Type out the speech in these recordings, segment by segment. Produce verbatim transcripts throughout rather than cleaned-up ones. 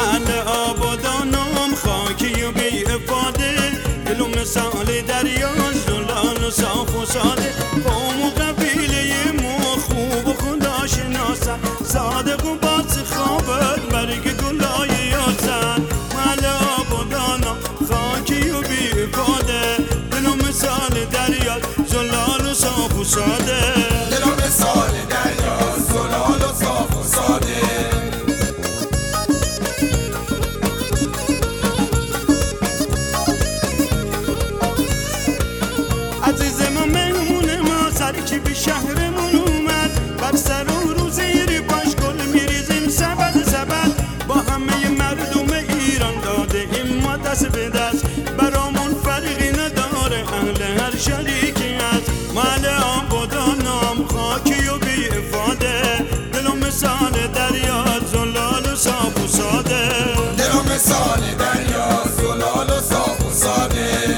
محل آبادانم خاکی و بی افاده، دل و مثال دریا زلال و صاف و ساده. قوم و قبیله ما خوب و خدا شناسن، صادق و باز خوابت برگ گلای یاسن. محل آبادانم خاکی و بی افاده، دل و مثال دریا زلال و صاف و ساده. دل و مثال دریا زلال و صاف و ساده. عزیز ما مهمون ما سرکی به شهرمون اومد، بر سر و رو زیر پاش گل میریزیم سبد سبد. با همه مردم ایران داده این ما دست به دست، برامون فرقی نداره اهل هر شریکی هست. محل آبادانم خاکی و بی افاده، دل و مثال دریا زلال و صاف و ساده. دل و مثال دریا زلال و صاف و ساده.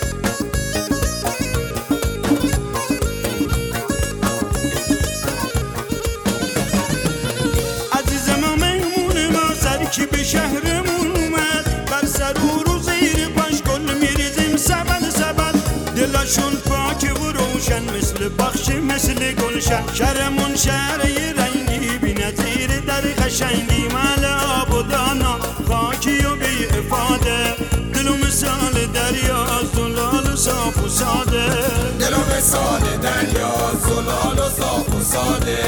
کی به شهرمون اومد، بر سر و رو زیر پاش گل میریزیم سبد سبد. دلشون پاک و روشن مثل بخش مثل گلشن. شهرمون شهر رنگی بی نظیر در قشنگی. محل آبادانم خاکی و بی افاده، دل و مثال دریا زلال و صاف و ساده. دل و مثال دریا زلال و صاف و ساده.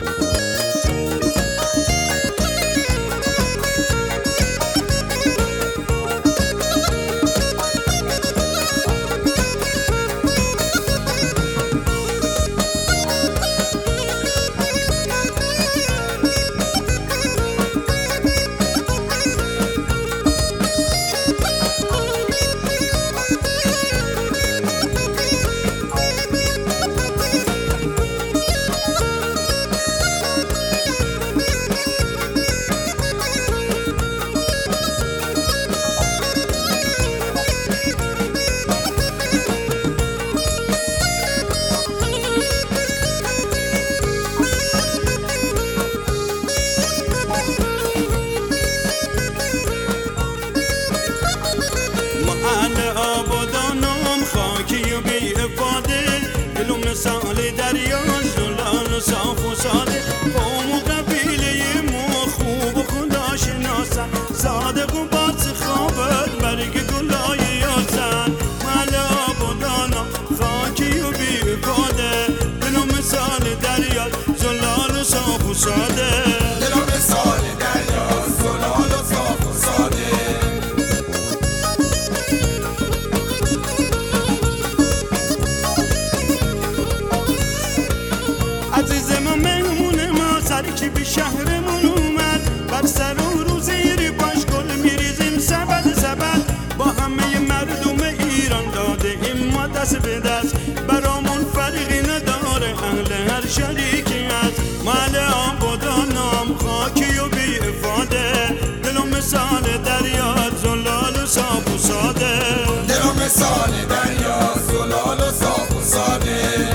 محل آبادانم خاکی و بی افاده، دل و مثال دریا زلال و صاف و ساده. قوم و قبیله ما خوب و خدا شناسن، صادق و باز خوابت برگ گلای یاسن. محل آبادانم خاکی و بی افاده، دل و مثال دریا زلال و صاف و ساده. دل و مثال دریا زلال و صاف و ساده. عزیز ما مهمون ما سرکی به شهرمون اومد، بر سر و رو زیر پاش گل میریزیم سبد سبد. با همه مردم ایران داده این ما دست به دست، برامون فرقی نداره اهل هر شریکی هست. محل آبادانم خاکی و بی افاده، دل و مثال دریا زلال و صاف و ساده. دل و مثال دریا زلال و صاف و ساده.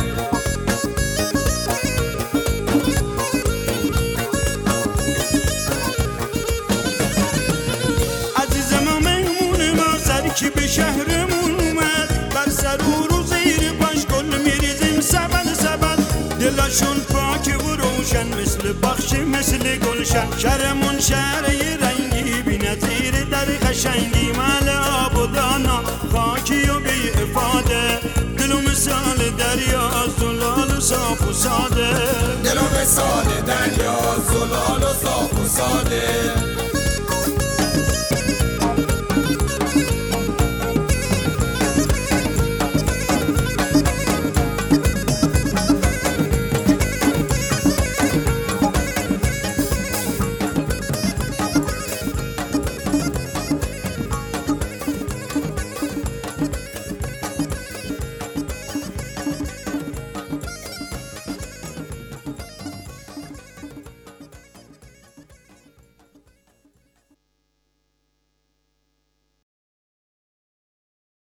کی به شهرمون اومد، بر سر و رو زیر پاش گل میریزیم سبد سبد. دلشون پاک و روشن مثل بخش مثل گلشن. شهرمون شهر رنگی بی نظیر در قشنگی. محل آبادانم خاکی و بی افاده، دل و مثال دریا زلال و صاف و ساده. دل و مثال دریا زلال و صاف و ساده.